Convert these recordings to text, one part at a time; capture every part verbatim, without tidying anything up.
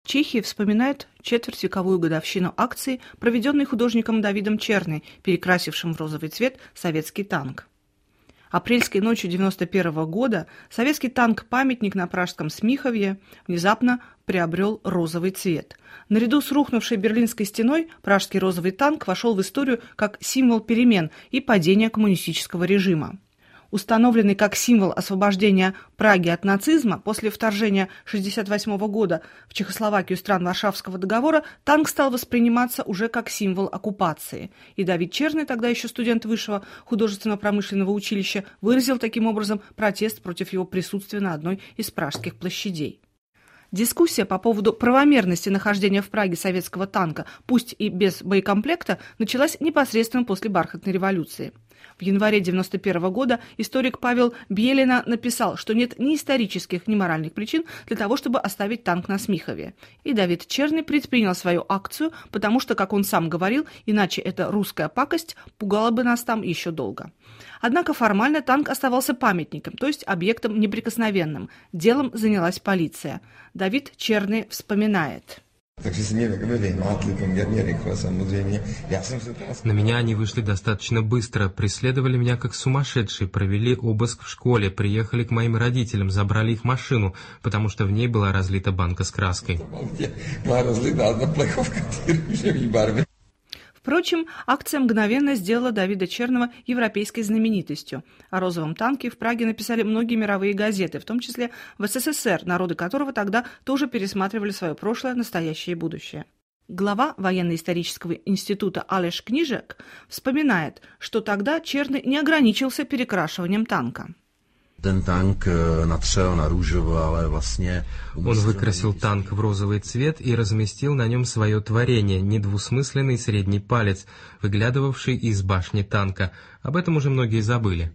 Чехия вспоминает четвертьвековую годовщину акции, проведенной художником Давидом Черни, перекрасившим в розовый цвет советский танк. Апрельской ночью девяносто первого года советский танк-памятник на пражском Смиховье внезапно приобрел розовый цвет. Наряду с рухнувшей Берлинской стеной пражский розовый танк вошел в историю как символ перемен и падения коммунистического режима. Установленный как символ освобождения Праги от нацизма после вторжения тысяча девятьсот шестьдесят восьмого года в Чехословакию стран Варшавского договора, танк стал восприниматься уже как символ оккупации. И Давид Черни, тогда еще студент Высшего художественно-промышленного училища, выразил таким образом протест против его присутствия на одной из пражских площадей. Дискуссия по поводу правомерности нахождения в Праге советского танка, пусть и без боекомплекта, началась непосредственно после Бархатной революции. В январе девяносто первого года историк Павел Бьелина написал, что нет ни исторических, ни моральных причин для того, чтобы оставить танк на Смихове. И Давид Черни предпринял свою акцию, потому что, как он сам говорил, иначе эта русская пакость пугала бы нас там еще долго. Однако формально танк оставался памятником, то есть объектом неприкосновенным. Делом занялась полиция. Давид Черни вспоминает. На меня они вышли достаточно быстро, преследовали меня как сумасшедшие, провели обыск в школе, приехали к моим родителям, забрали их машину, потому что в ней была разлита банка с краской. Впрочем, акция мгновенно сделала Давида Черного европейской знаменитостью. О розовом танке в Праге написали многие мировые газеты, в том числе в СССР, народы которого тогда тоже пересматривали свое прошлое, настоящее и будущее. Глава военно-исторического института Алеш Книжек вспоминает, что тогда Черный не ограничился перекрашиванием танка. Он выкрасил танк в розовый цвет и разместил на нем свое творение, недвусмысленный средний палец, выглядывавший из башни танка. Об этом уже многие забыли.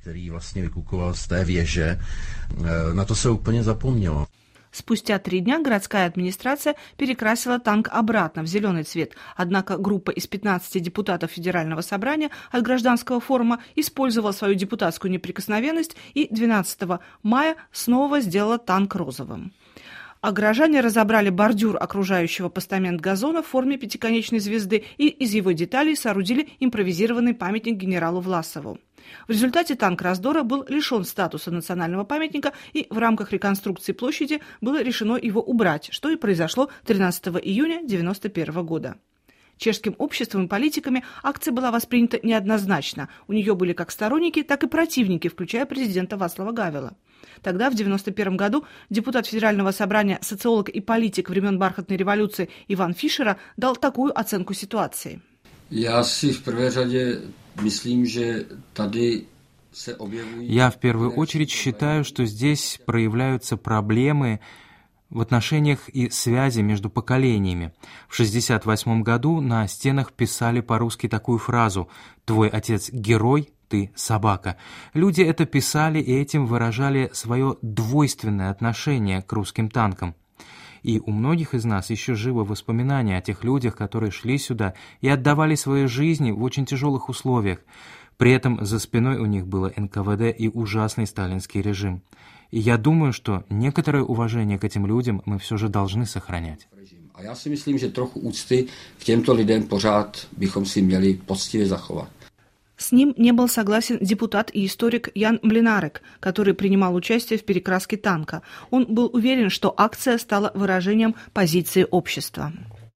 Спустя три дня городская администрация перекрасила танк обратно в зеленый цвет, однако группа из пятнадцати депутатов Федерального собрания от гражданского форума использовала свою депутатскую неприкосновенность и двенадцатого мая снова сделала танк розовым. А горожане разобрали бордюр окружающего постамент газона в форме пятиконечной звезды и из его деталей соорудили импровизированный памятник генералу Власову. В результате танк раздора был лишен статуса национального памятника, и в рамках реконструкции площади было решено его убрать, что и произошло тринадцатого июня девяносто первого года. Чешским обществом и политиками акция была воспринята неоднозначно. У нее были как сторонники, так и противники, включая президента Вацлава Гавела. Тогда, в девяносто первом году, депутат Федерального собрания, социолог и политик времен Бархатной революции Иван Фишера дал такую оценку ситуации. Я си в первой ряде myslím, že tady se objevují... Я в первую очередь считаю, что здесь проявляются проблемы в отношениях и связи между поколениями. В шестьдесят восьмом году на стенах писали по-русски такую фразу «Твой отец герой, ты собака». Люди это писали и этим выражали свое двойственное отношение к русским танкам. И у многих из нас еще живы воспоминания о тех людях, которые шли сюда и отдавали свои жизни в очень тяжелых условиях. При этом за спиной у них было эн ка вэ дэ и ужасный сталинский режим. И я думаю, что некоторое уважение к этим людям мы все же должны сохранять. А я si myslím, že trochu úcty k těmto lidem pořád bychom si měli poctivě zachovat. С ним не был согласен депутат и историк Ян Млинарек, который принимал участие в перекраске танка. Он был уверен, что акция стала выражением позиции общества.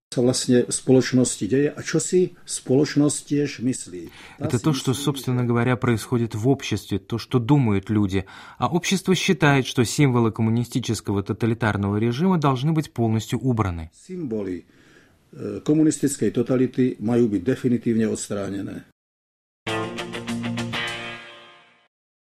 Это то, что, собственно говоря, происходит в обществе, то, что думают люди. А общество считает, что символы коммунистического тоталитарного режима должны быть полностью убраны. Символы коммунистической тоталиты мають быть дефинитивно отстранены.